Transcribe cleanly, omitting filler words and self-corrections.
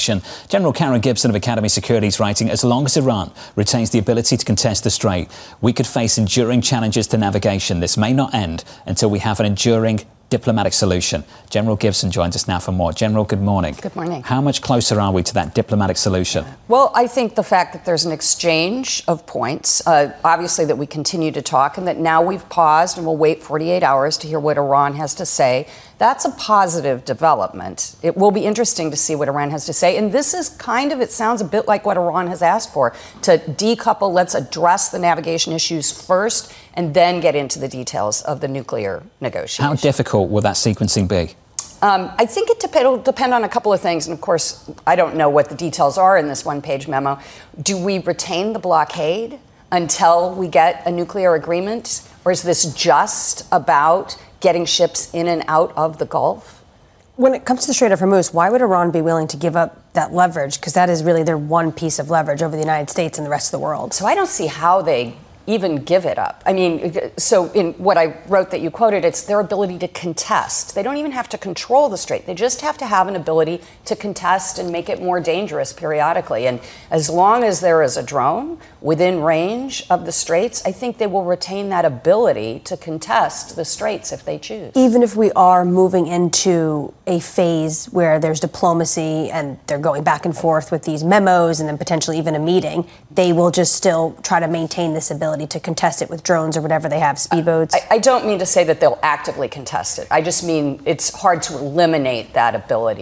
General Karen Gibson of Academy Security is writing, as long as Iran retains the ability to contest the Strait, we could face enduring challenges to navigation. This may not end until we have an enduring diplomatic solution. General Gibson joins us now for more. General, good morning. Good morning. How much closer are we to that diplomatic solution? Well, I think the fact that there's an exchange of points, obviously that we continue to talk, and that now we've paused and we'll wait 48 hours to hear what Iran has to say, that's a positive development. It will be interesting to see what Iran has to say. And this is kind of, it sounds a bit like what Iran has asked for, to decouple, let's address the navigation issues first, and then get into the details of the nuclear negotiations. How difficult will that sequencing be? I think it'll depend on a couple of things. And of course, I don't know what the details are in this one-page memo. Do we retain the blockade until we get a nuclear agreement? Or is this just about getting ships in and out of the Gulf? When it comes to the Strait of Hormuz, why would Iran be willing to give up that leverage? Because that is really their one piece of leverage over the United States and the rest of the world. So I don't see how they even give it up. I mean, so in what I wrote that you quoted, it's their ability to contest. They don't even have to control the strait. They just have to have an ability to contest and make it more dangerous periodically. And as long as there is a drone within range of the straits, I think they will retain that ability to contest the straits if they choose. Even if we are moving into a phase where there's diplomacy and they're going back and forth with these memos and then potentially even a meeting, they will just still try to maintain this ability to contest it with drones or whatever they have, speedboats. I don't mean to say that they'll actively contest it. I just mean it's hard to eliminate that ability.